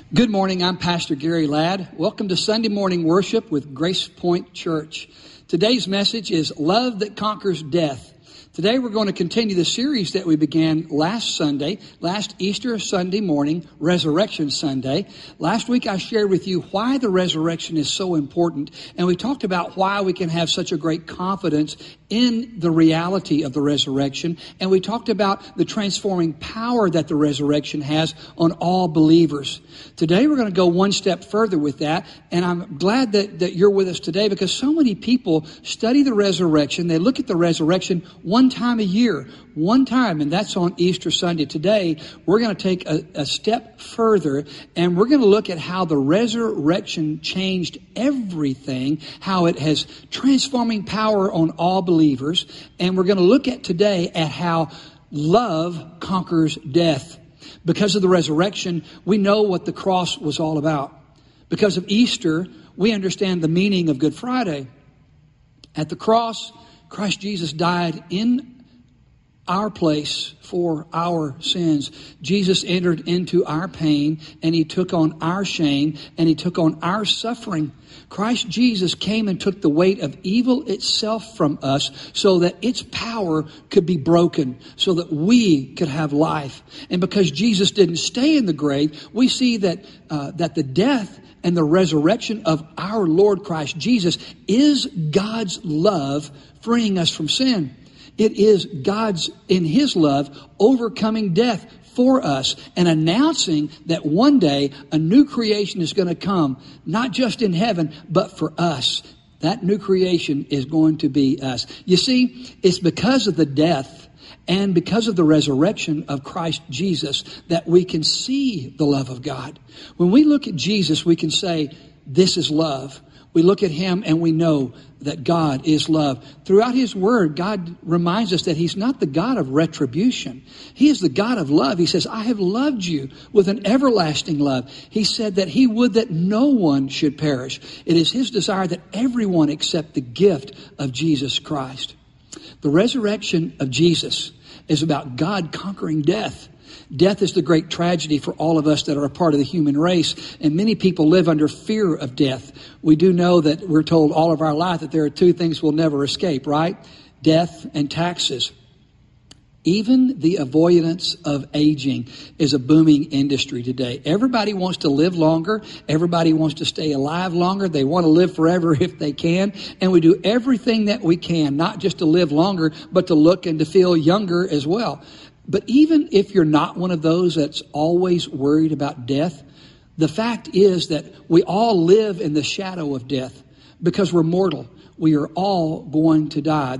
Good morning, I'm Pastor Gary Ladd. Welcome to Sunday morning worship with Grace Point Church. Today's message is Love That Conquers Death. Today we're going to continue the series that we began last Easter Sunday morning, Resurrection Sunday. Last week I shared with you why the resurrection is so important, and we talked about why we can have such a great confidence in the reality of the resurrection, and we talked about the transforming power that the resurrection has on all believers. Today we're going to go one step further with that, and I'm glad that you're with us today because so many people study the resurrection. They look at the resurrection one time a year, and that's on Easter Sunday. Today we're going to take a step further, and we're going to look at how the resurrection changed everything, how it has transforming power on all believers, and we're going to look at today at how love conquers death. Because of the resurrection, we know what the cross was all about. Because of Easter, we understand the meaning of Good Friday. At the cross, Christ Jesus died in our place for our sins. Jesus entered into our pain, and he took on our shame, and he took on our suffering. Christ Jesus came and took the weight of evil itself from us so that its power could be broken, so that we could have life. And because Jesus didn't stay in the grave, we see that the death and the resurrection of our Lord Christ Jesus is God's love freeing us from sin. It is God's, in his love, overcoming death for us and announcing that one day a new creation is going to come, not just in heaven, but for us. That new creation is going to be us. You see, it's because of the death and because of the resurrection of Christ Jesus that we can see the love of God. When we look at Jesus, we can say, this is love. We look at him and we know that God is love. Throughout his word, God reminds us that he's not the God of retribution. He is the God of love. He says, I have loved you with an everlasting love. He said that he would that no one should perish. It is his desire that everyone accept the gift of Jesus Christ. The resurrection of Jesus is about God conquering death. Death is the great tragedy for all of us that are a part of the human race, and many people live under fear of death. We do know that we're told all of our life that there are two things we'll never escape, right? Death and taxes. Even the avoidance of aging is a booming industry today. Everybody wants to live longer. Everybody wants to stay alive longer. They want to live forever if they can. And we do everything that we can, not just to live longer, but to look and to feel younger as well. But even if you're not one of those that's always worried about death, the fact is that we all live in the shadow of death because we're mortal. We are all going to die.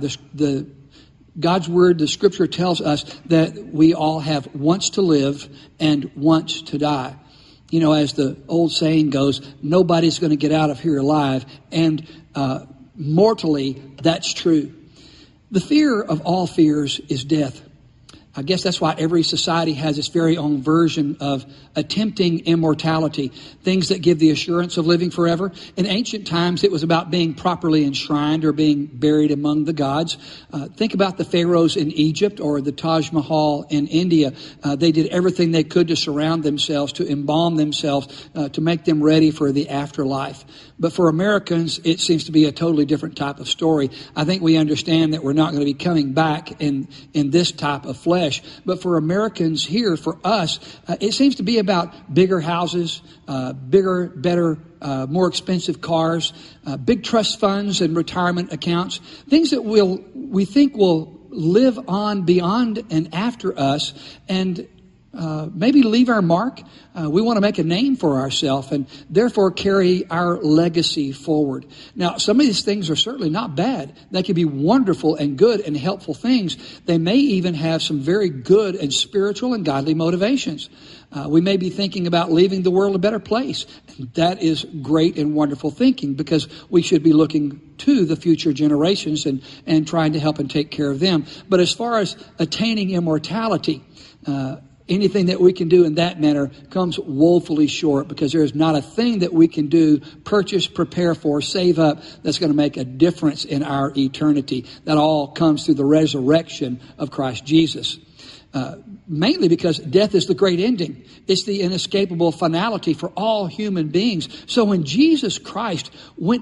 God's word, the scripture tells us that we all have once to live and once to die. You know, as the old saying goes, nobody's going to get out of here alive. And mortally, that's true. The fear of all fears is death. I guess that's why every society has its very own version of attempting immortality, things that give the assurance of living forever. In ancient times, it was about being properly enshrined or being buried among the gods. Think about the pharaohs in Egypt or the Taj Mahal in India. They did everything they could to surround themselves, to embalm themselves, to make them ready for the afterlife. But for Americans, it seems to be a totally different type of story. I think we understand that we're not going to be coming back in this type of flesh. But for Americans here, for us, it seems to be about bigger houses, bigger, better, more expensive cars, big trust funds and retirement accounts, things that we think will live on beyond and after us and maybe leave our mark. We want to make a name for ourselves and therefore carry our legacy forward. Now, some of these things are certainly not bad. They can be wonderful and good and helpful things. They may even have some very good and spiritual and godly motivations. We may be thinking about leaving the world a better place. That is great and wonderful thinking because we should be looking to the future generations and trying to help and take care of them. But as far as attaining immortality, anything that we can do in that manner comes woefully short because there is not a thing that we can do, purchase, prepare for, save up that's going to make a difference in our eternity. That all comes through the resurrection of Christ Jesus. Mainly because death is the great ending. It's the inescapable finality for all human beings. So when Jesus Christ went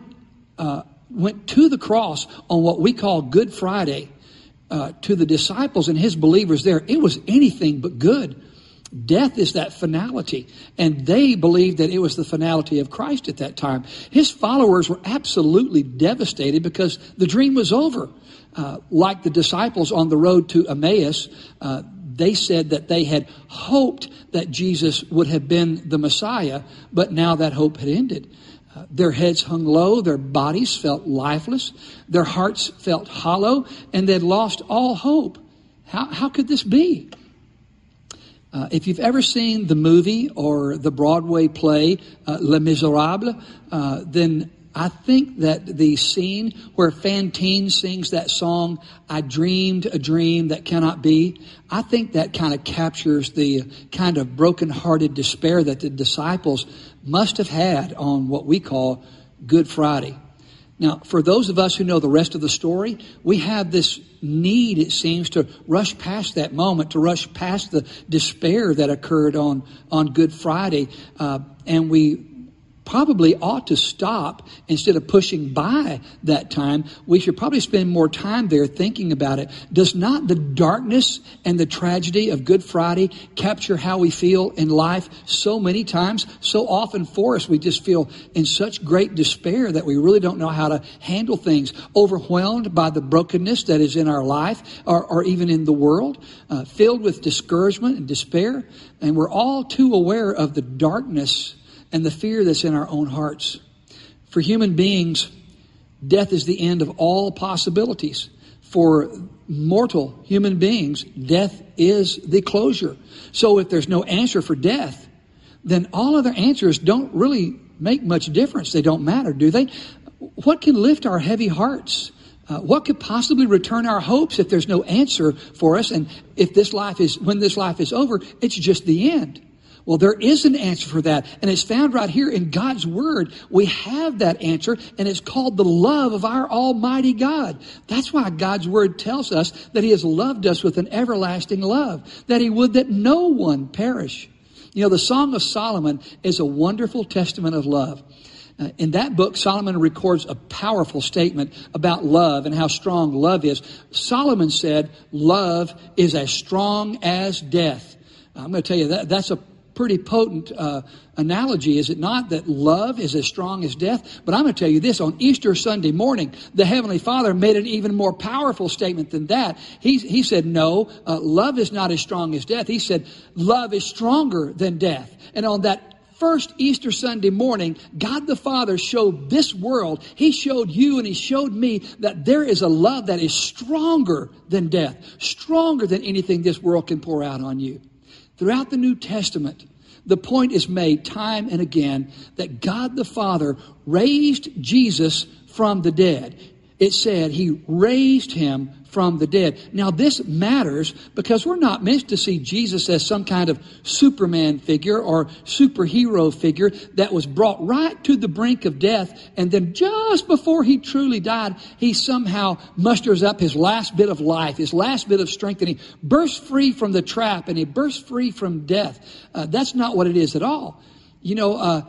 to the cross on what we call Good Friday, to the disciples and his believers there, it was anything but good. Death is that finality, and they believed that it was the finality of Christ at that time. His followers were absolutely devastated because the dream was over. Like the disciples on the road to Emmaus, they said that they had hoped that Jesus would have been the Messiah, but now that hope had ended. Their heads hung low, their bodies felt lifeless, their hearts felt hollow, and they'd lost all hope. How could this be? If you've ever seen the movie or the Broadway play Les Miserables, then I think that the scene where Fantine sings that song, I dreamed a dream that cannot be, I think that kind of captures the kind of broken-hearted despair that the disciples must have had on what we call Good Friday. Now, for those of us who know the rest of the story, we have this need, it seems, to rush past that moment, to rush past the despair that occurred on Good Friday, and we probably ought to stop instead of pushing by that time. We should probably spend more time there thinking about it. Does not the darkness and the tragedy of Good Friday capture how we feel in life so many times? So often for us, we just feel in such great despair that we really don't know how to handle things, overwhelmed by the brokenness that is in our life or even in the world, filled with discouragement and despair. And we're all too aware of the darkness and the fear that's in our own hearts. For human beings, death is the end of all possibilities. For mortal human beings, death is the closure. So if there's no answer for death, then all other answers don't really make much difference. They don't matter, do they? What can lift our heavy hearts? What could possibly return our hopes if there's no answer for us? And if when this life is over, it's just the end. Well, there is an answer for that, and it's found right here in God's Word. We have that answer, and it's called the love of our Almighty God. That's why God's Word tells us that He has loved us with an everlasting love, that He would that no one perish. You know, the Song of Solomon is a wonderful testament of love. In that book, Solomon records a powerful statement about love and how strong love is. Solomon said, love is as strong as death. I'm going to tell you that's a pretty potent analogy, is it not? That love is as strong as death. But I'm going to tell you this, on Easter Sunday morning, the Heavenly Father made an even more powerful statement than that. He said, no, love is not as strong as death. He said, love is stronger than death. And on that first Easter Sunday morning, God the Father showed this world, He showed you and He showed me that there is a love that is stronger than death, stronger than anything this world can pour out on you. Throughout the New Testament, the point is made time and again that God the Father raised Jesus from the dead. It said He raised Him from the dead. Now this matters because we're not meant to see Jesus as some kind of Superman figure or superhero figure that was brought right to the brink of death, and then just before He truly died, He somehow musters up His last bit of life, His last bit of strength, and He bursts free from the trap and He bursts free from death. That's not what it is at all. You know,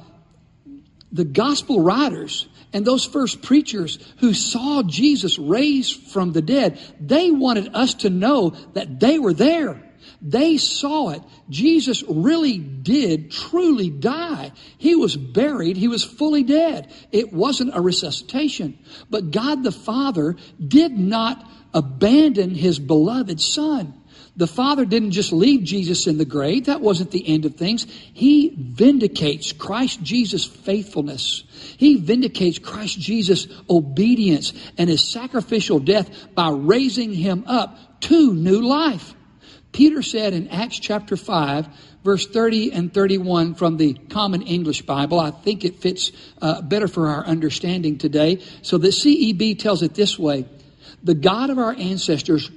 the gospel writers and those first preachers who saw Jesus raised from the dead, they wanted us to know that they were there. They saw it. Jesus really did truly die. He was buried. He was fully dead. It wasn't a resuscitation. But God the Father did not abandon His beloved Son. The Father didn't just leave Jesus in the grave. That wasn't the end of things. He vindicates Christ Jesus' faithfulness. He vindicates Christ Jesus' obedience and His sacrificial death by raising Him up to new life. Peter said in Acts chapter 5, verse 30 and 31 from the Common English Bible, I think it fits better for our understanding today. So the CEB tells it this way: the God of our ancestors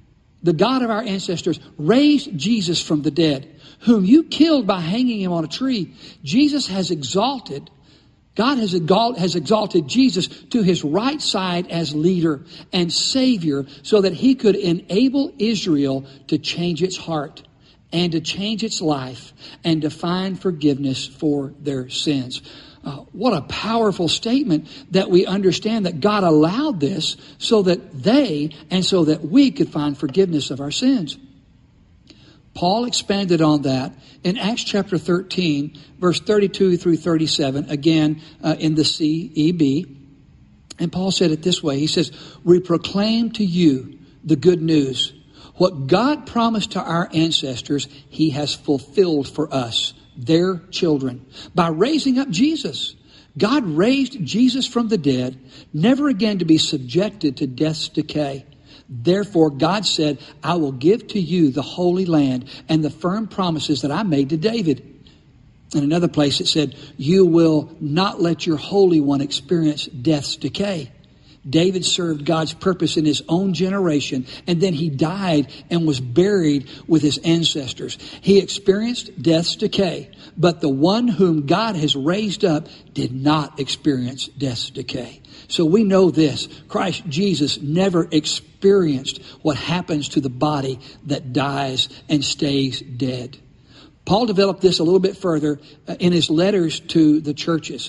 raised Jesus from the dead, whom you killed by hanging Him on a tree. Jesus has exalted God has exalted Jesus to his right side as leader and savior so that he could enable Israel to change its heart and to change its life and to find forgiveness for their sins. What a powerful statement that we understand that God allowed this so that they and so that we could find forgiveness of our sins. Paul expanded on that in Acts chapter 13, verse 32 through 37, again in the CEB. And Paul said it this way. He says, "We proclaim to you the good news. What God promised to our ancestors, he has fulfilled for us, their children, by raising up Jesus. God raised Jesus from the dead, never again to be subjected to death's decay. Therefore, God said, I will give to you the Holy Land and the firm promises that I made to David." In another place it said, "You will not let your Holy One experience death's decay." David served God's purpose in his own generation, and then he died and was buried with his ancestors. He experienced death's decay, but the one whom God has raised up did not experience death's decay. So we know this: Christ Jesus never experienced what happens to the body that dies and stays dead. Paul developed this a little bit further in his letters to the churches.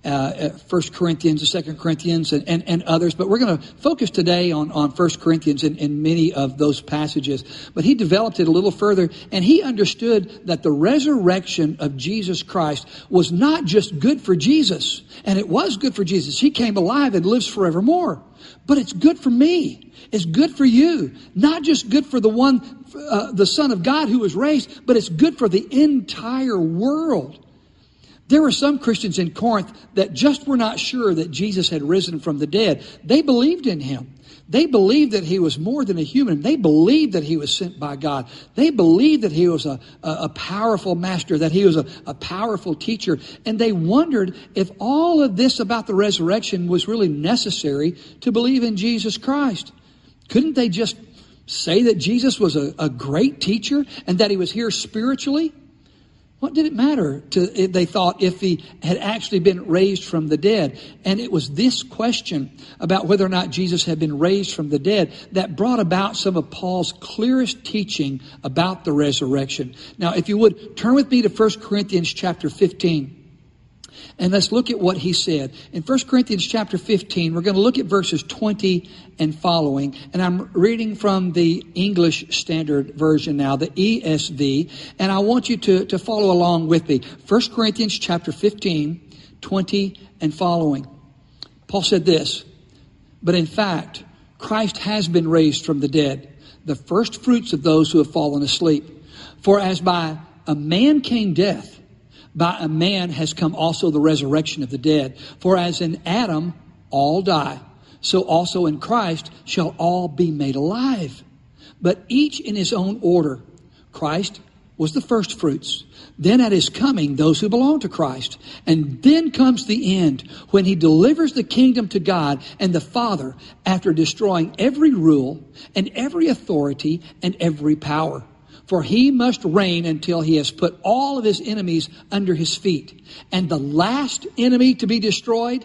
1 Corinthians, 2 Corinthians, and others. But we're going to focus today on 1 Corinthians in many of those passages. But he developed it a little further, and he understood that the resurrection of Jesus Christ was not just good for Jesus. And it was good for Jesus. He came alive and lives forevermore. But it's good for me. It's good for you. Not just good for the one, the Son of God who was raised, but it's good for the entire world. There were some Christians in Corinth that just were not sure that Jesus had risen from the dead. They believed in him. They believed that he was more than a human. They believed that he was sent by God. They believed that he was a powerful master, that he was a powerful teacher. And they wondered if all of this about the resurrection was really necessary to believe in Jesus Christ. Couldn't they just say that Jesus was a great teacher and that he was here spiritually? What did it matter they thought, if he had actually been raised from the dead? And it was this question about whether or not Jesus had been raised from the dead that brought about some of Paul's clearest teaching about the resurrection. Now, if you would, turn with me to 1 Corinthians chapter 15. And let's look at what he said. In 1 Corinthians chapter 15, we're going to look at verses 20 and following. And I'm reading from the English Standard Version now, the ESV. And I want you to follow along with me. 1 Corinthians chapter 15, 20 and following. Paul said this: "But in fact, Christ has been raised from the dead, the first fruits of those who have fallen asleep. For as by a man came death, by a man has come also the resurrection of the dead. For as in Adam all die, so also in Christ shall all be made alive. But each in his own order. Christ was the first fruits. Then at his coming, those who belong to Christ. And then comes the end, when he delivers the kingdom to God and the Father, after destroying every rule and every authority and every power. For he must reign until he has put all of his enemies under his feet. And the last enemy to be destroyed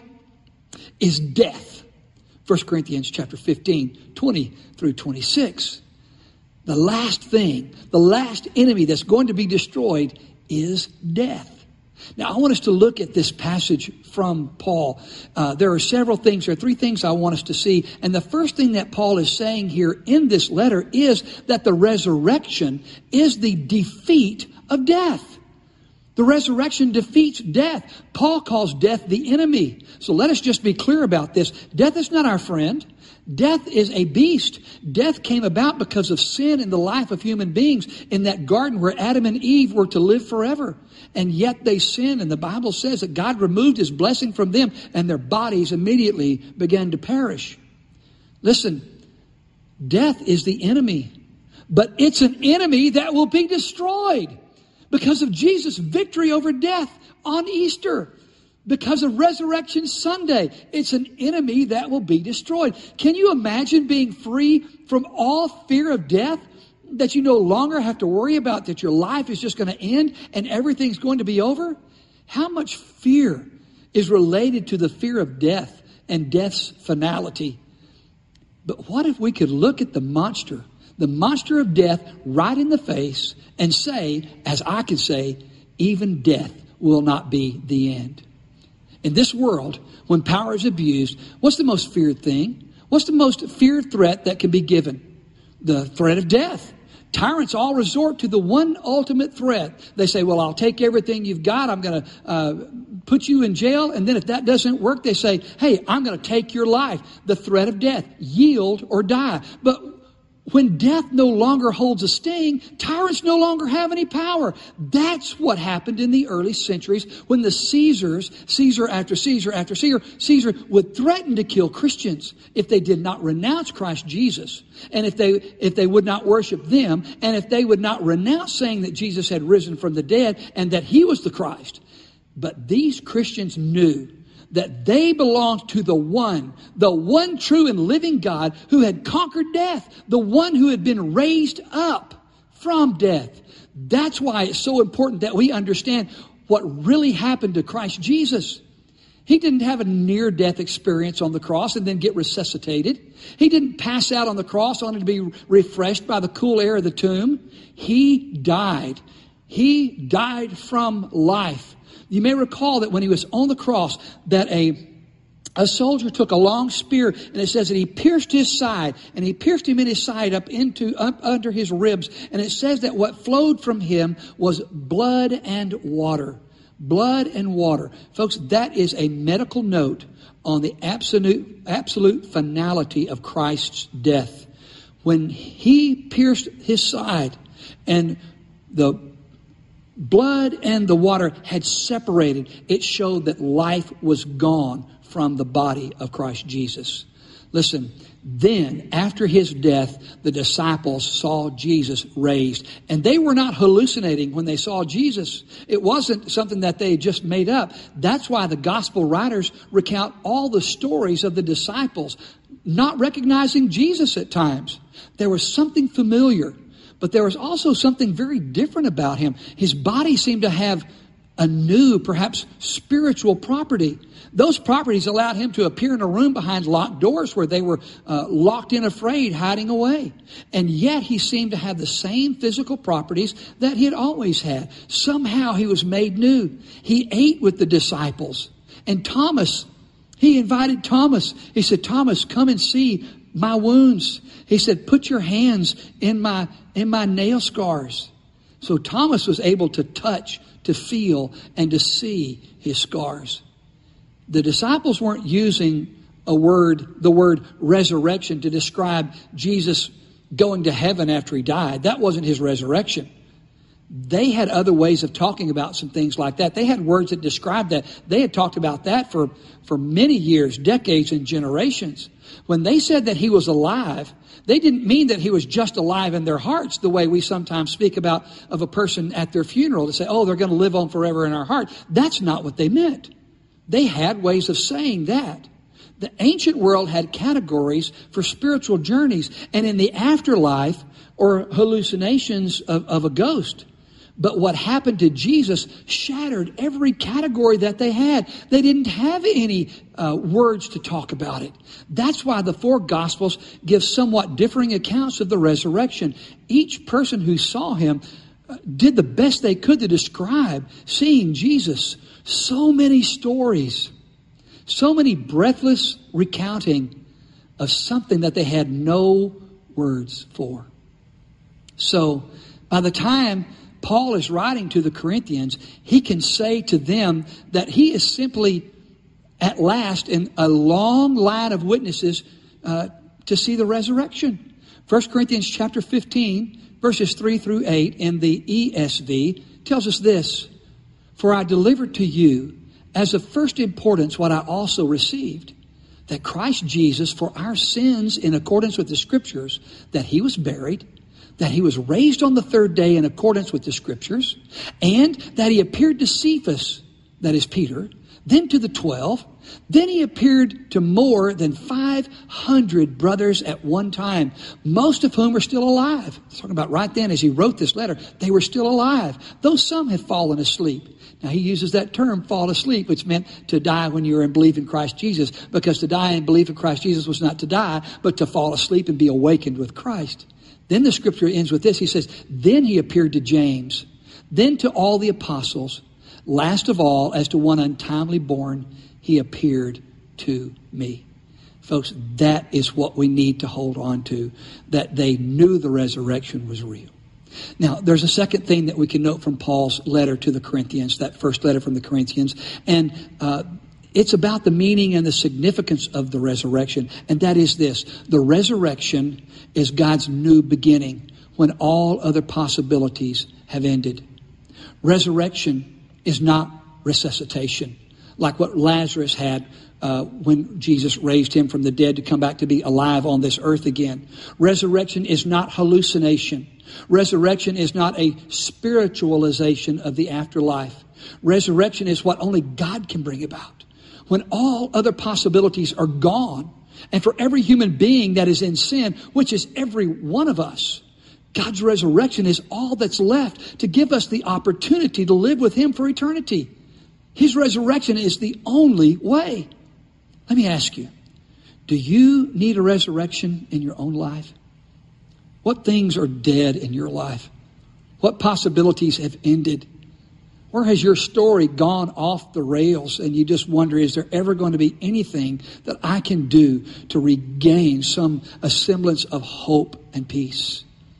is death." 1 Corinthians chapter 15, 20 through 26. The last thing, the last enemy that's going to be destroyed is death. Now, I want us to look at this passage from Paul. There are several things. There are three things I want us to see. And the first thing that Paul is saying here in this letter is that the resurrection is the defeat of death. The resurrection defeats death. Paul calls death the enemy. So let us just be clear about this. Death is not our friend. Death is a beast. Death came about because of sin in the life of human beings in that garden where Adam and Eve were to live forever. And yet they sinned, and the Bible says that God removed his blessing from them, and their bodies immediately began to perish. Listen, death is the enemy, but it's an enemy that will be destroyed because of Jesus' victory over death on Easter. Because of Resurrection Sunday, it's an enemy that will be destroyed. Can you imagine being free from all fear of death? That you no longer have to worry about that your life is just going to end and everything's going to be over? How much fear is related to the fear of death and death's finality. But what if we could look at the monster of death right in the face and say, as I could say, even death will not be the end. In this world, when power is abused, what's the most feared thing? What's the most feared threat that can be given? The threat of death. Tyrants all resort to the one ultimate threat. They say, well, I'll take everything you've got. I'm going to put you in jail. And then if that doesn't work, they say, hey, I'm going to take your life. The threat of death. Yield or die. But when death no longer holds a sting, tyrants no longer have any power. That's what happened in the early centuries when the Caesars, Caesar after Caesar after Caesar would threaten to kill Christians if they did not renounce Christ Jesus. And if they would not worship them, and if they would not renounce saying that Jesus had risen from the dead and that he was the Christ. But these Christians knew that they belonged to the one true and living God who had conquered death, the one who had been raised up from death. That's why it's so important that we understand what really happened to Christ Jesus. He didn't have a near-death experience on the cross and then get resuscitated. He didn't pass out on the cross only to be refreshed by the cool air of the tomb. He died. He died from life. You may recall that when he was on the cross, that a soldier took a long spear, and it says that he pierced his side, and he pierced him in his side up under his ribs. And it says that what flowed from him was blood and water. Blood and water. Folks, that is a medical note on the absolute finality of Christ's death. When he pierced his side and the blood and the water had separated, it showed that life was gone from the body of Christ Jesus. Listen, then after his death, the disciples saw Jesus raised. And they were not hallucinating when they saw Jesus. It wasn't something that they just made up. That's why the gospel writers recount all the stories of the disciples not recognizing Jesus at times. There was something familiar, but there was also something very different about him. His body seemed to have a new, perhaps spiritual property. Those properties allowed him to appear in a room behind locked doors where they were locked in, afraid, hiding away. And yet he seemed to have the same physical properties that he had always had. Somehow he was made new. He ate with the disciples. And Thomas, he invited Thomas. He said, Thomas, come and see my wounds. He said, put your hands in my nail scars. So Thomas was able to touch, to feel, and to see his scars. The disciples weren't using the word resurrection to describe Jesus going to heaven after he died. That wasn't his resurrection. They had other ways of talking about some things like that. They had words that described that. They had talked about that for many years, decades, and generations. When they said that he was alive, they didn't mean that he was just alive in their hearts the way we sometimes speak about of a person at their funeral to say, oh, they're going to live on forever in our heart. That's not what they meant. They had ways of saying that. The ancient world had categories for spiritual journeys and in the afterlife or hallucinations of a ghost. But what happened to Jesus shattered every category that they had. They didn't have any words to talk about it. That's why the four Gospels give somewhat differing accounts of the resurrection. Each person who saw him did the best they could to describe seeing Jesus. So many stories, so many breathless recounting of something that they had no words for. So by the time Paul is writing to the Corinthians, he can say to them that he is simply at last in a long line of witnesses to see the resurrection. 1 Corinthians chapter 15, verses 3 through 8 in the ESV tells us this. For I delivered to you as of first importance what I also received, that Christ Jesus for our sins in accordance with the Scriptures, that he was buried, that he was raised on the third day in accordance with the Scriptures, and that he appeared to Cephas, that is Peter, then to the 12. Then he appeared to more than 500 brothers at one time, most of whom are still alive. He's talking about right then as he wrote this letter, they were still alive, though some had fallen asleep. Now he uses that term, fall asleep, which meant to die when you were in belief in Christ Jesus, because to die in belief in Christ Jesus was not to die, but to fall asleep and be awakened with Christ. Then the scripture ends with this. He says, then he appeared to James, then to all the apostles. Last of all, as to one untimely born, he appeared to me. Folks, that is what we need to hold on to, that they knew the resurrection was real. Now, there's a second thing that we can note from Paul's letter to the Corinthians, that first letter from the Corinthians, and it's about the meaning and the significance of the resurrection, and that is this. The resurrection is God's new beginning when all other possibilities have ended. Resurrection is not resuscitation, like what Lazarus had when Jesus raised him from the dead to come back to be alive on this earth again. Resurrection is not hallucination. Resurrection is not a spiritualization of the afterlife. Resurrection is what only God can bring about. When all other possibilities are gone, and for every human being that is in sin, which is every one of us, God's resurrection is all that's left to give us the opportunity to live with Him for eternity. His resurrection is the only way. Let me ask you, do you need a resurrection in your own life? What things are dead in your life? What possibilities have ended? Where has your story gone off the rails and you just wonder, is there ever going to be anything that I can do to regain a semblance of hope and peace?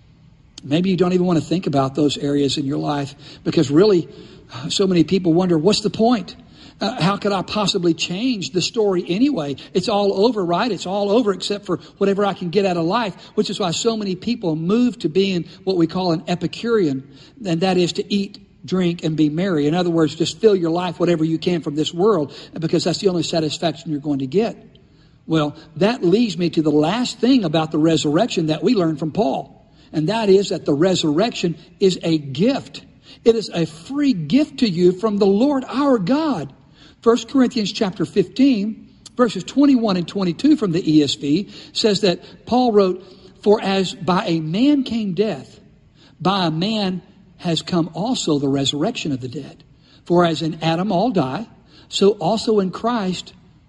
Maybe you don't even want to think about those areas in your life because really so many people wonder, what's the point? How could I possibly change the story anyway? It's all over, right? It's all over except for whatever I can get out of life, which is why so many people move to being what we call an Epicurean, and that is to eat, drink, and be merry. In other words, just fill your life whatever you can from this world because that's the only satisfaction you're going to get. Well, that leads me to the last thing about the resurrection that we learn from Paul, and that is that the resurrection is a gift. It is a free gift to you from the Lord our God. 1 Corinthians chapter 15, verses 21 and 22 from the ESV says that Paul wrote, "For as by a man came death, by a man has come also the resurrection of the dead. For as in Adam all die, so also in Christ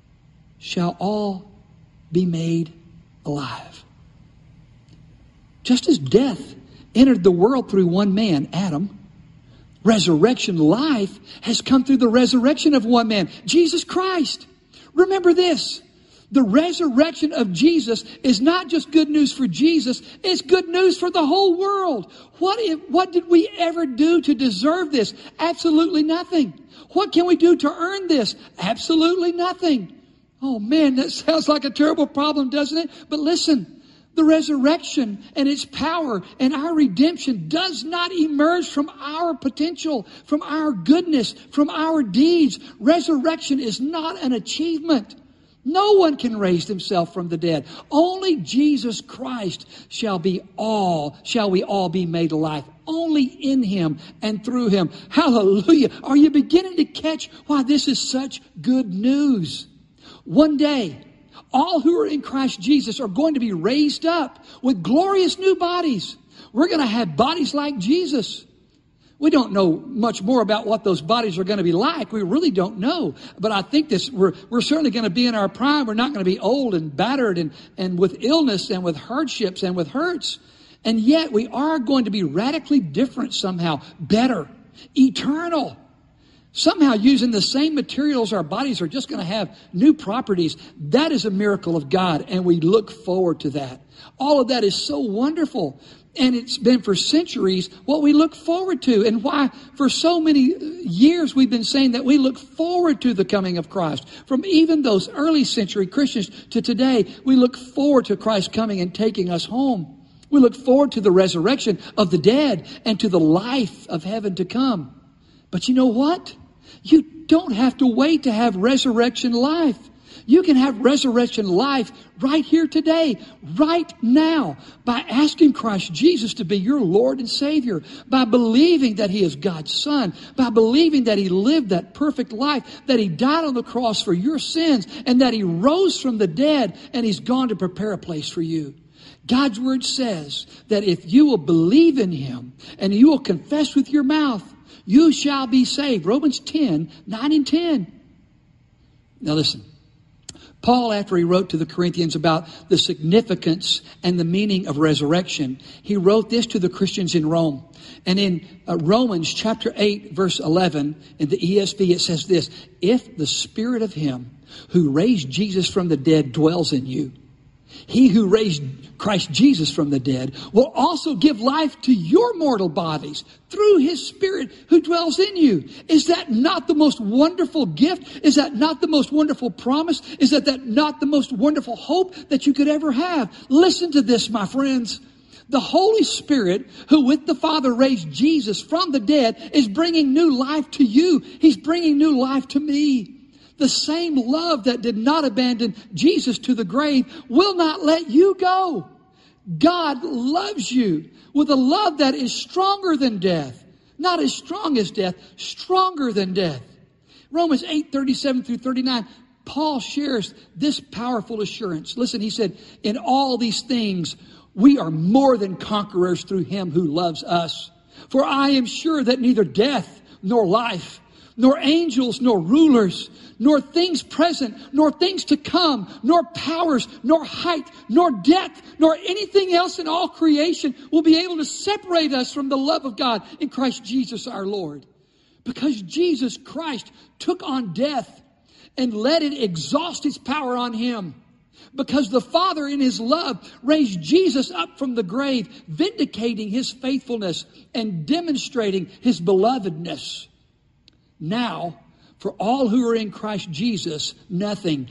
shall all be made alive." Just as death entered the world through one man, Adam, resurrection life has come through the resurrection of one man, Jesus Christ. Remember this. The resurrection of Jesus is not just good news for Jesus, it's good news for the whole world. What did we ever do to deserve this? Absolutely nothing. What can we do to earn this? Absolutely nothing. Oh man, that sounds like a terrible problem, doesn't it? But listen, the resurrection and its power and our redemption does not emerge from our potential, from our goodness, from our deeds. Resurrection is not an achievement. No one can raise himself from the dead. Only Jesus Christ shall we all be made alive. Only in Him and through Him. Hallelujah. Are you beginning to catch why this is such good news? One day, all who are in Christ Jesus are going to be raised up with glorious new bodies. We're going to have bodies like Jesus. We don't know much more about what those bodies are going to be like. We really don't know. But I think we're certainly going to be in our prime. We're not going to be old and battered and with illness and with hardships and with hurts. And yet we are going to be radically different somehow, better, eternal. Somehow using the same materials, our bodies are just going to have new properties. That is a miracle of God, and we look forward to that. All of that is so wonderful. And it's been for centuries what we look forward to, and why for so many years we've been saying that we look forward to the coming of Christ. From even those early century Christians to today, we look forward to Christ coming and taking us home. We look forward to the resurrection of the dead and to the life of heaven to come. But you know what? You don't have to wait to have resurrection life. You can have resurrection life right here today, right now, by asking Christ Jesus to be your Lord and Savior, by believing that He is God's Son, by believing that He lived that perfect life, that He died on the cross for your sins, and that He rose from the dead, and He's gone to prepare a place for you. God's Word says that if you will believe in Him and you will confess with your mouth, you shall be saved. Romans 10, 9 and 10. Now listen. Paul, after he wrote to the Corinthians about the significance and the meaning of resurrection, he wrote this to the Christians in Rome. And in Romans chapter 8, verse 11, in the ESV, it says this: if the Spirit of Him who raised Jesus from the dead dwells in you, He who raised Christ Jesus from the dead will also give life to your mortal bodies through His Spirit who dwells in you. Is that not the most wonderful gift? Is that not the most wonderful promise? Is that not the most wonderful hope that you could ever have? Listen to this, my friends. The Holy Spirit, who with the Father raised Jesus from the dead, is bringing new life to you. He's bringing new life to me. The same love that did not abandon Jesus to the grave will not let you go. God loves you with a love that is stronger than death. Not as strong as death, stronger than death. Romans 8:37 through 39, Paul shares this powerful assurance. Listen, he said, in all these things, we are more than conquerors through Him who loves us. For I am sure that neither death nor life, nor angels, nor rulers, nor things present, nor things to come, nor powers, nor height, nor depth, nor anything else in all creation will be able to separate us from the love of God in Christ Jesus our Lord. Because Jesus Christ took on death and let it exhaust its power on Him. Because the Father in His love raised Jesus up from the grave, vindicating His faithfulness and demonstrating His belovedness. Now, for all who are in Christ Jesus, nothing,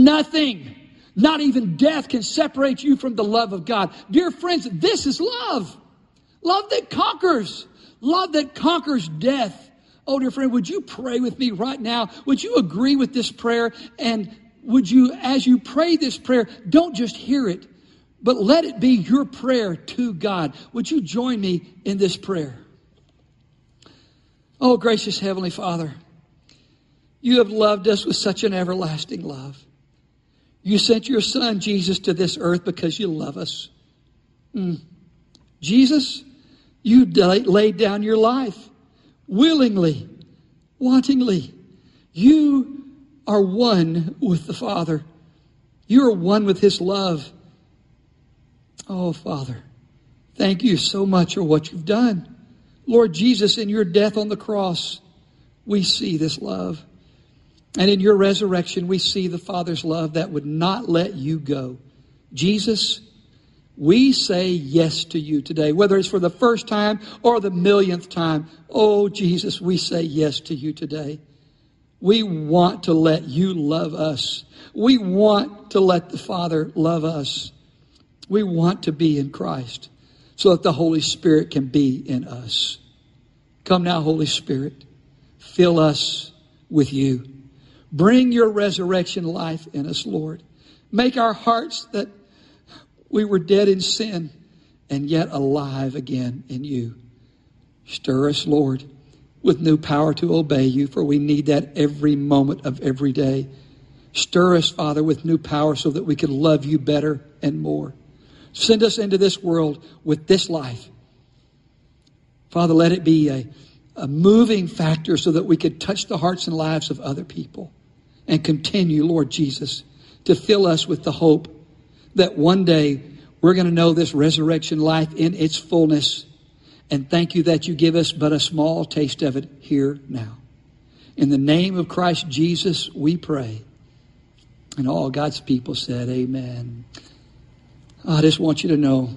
not even death can separate you from the love of God. Dear friends, this is love. Love that conquers. Love that conquers death. Oh, dear friend, would you pray with me right now? Would you agree with this prayer? And would you, as you pray this prayer, don't just hear it, but let it be your prayer to God. Would you join me in this prayer? Oh, gracious Heavenly Father, You have loved us with such an everlasting love. You sent your Son, Jesus, to this earth because You love us. Jesus, You laid down Your life willingly, wantingly. You are one with the Father. You are one with His love. Oh, Father, thank You so much for what You've done. Lord Jesus, in Your death on the cross, we see this love. And in Your resurrection, we see the Father's love that would not let You go. Jesus, we say yes to You today, whether it's for the first time or the millionth time. Oh, Jesus, we say yes to You today. We want to let You love us. We want to let the Father love us. We want to be in Christ so that the Holy Spirit can be in us. Come now, Holy Spirit. Fill us with You. Bring Your resurrection life in us, Lord. Make our hearts that we were dead in sin and yet alive again in You. Stir us, Lord, with new power to obey You, for we need that every moment of every day. Stir us, Father, with new power so that we can love You better and more. Send us into this world with this life. Father, let it be a moving factor so that we could touch the hearts and lives of other people. And continue, Lord Jesus, to fill us with the hope that one day we're going to know this resurrection life in its fullness. And thank You that You give us but a small taste of it here now. In the name of Christ Jesus, we pray. And all God's people said, amen. I just want you to know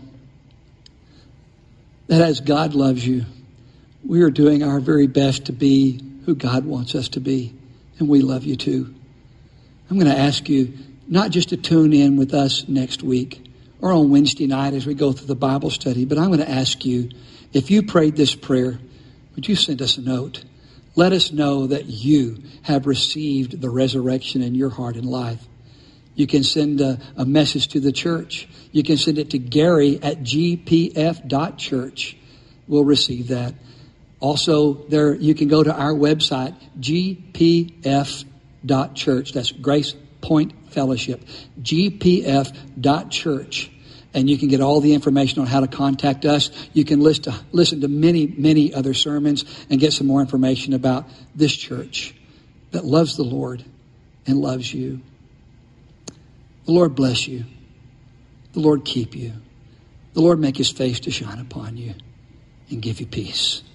that as God loves you, we are doing our very best to be who God wants us to be. And we love you too. I'm going to ask you not just to tune in with us next week or on Wednesday night as we go through the Bible study, but I'm going to ask you, if you prayed this prayer, would you send us a note? Let us know that you have received the resurrection in your heart and life. You can send a message to the church. You can send it to Gary@gpf.church. We'll receive that. Also, there you can go to our website, gpf.church. That's Grace Point Fellowship, gpf.church. And you can get all the information on how to contact us. You can listen to many, many other sermons and get some more information about this church that loves the Lord and loves you. The Lord bless you. The Lord keep you. The Lord make his face to shine upon you and give you peace.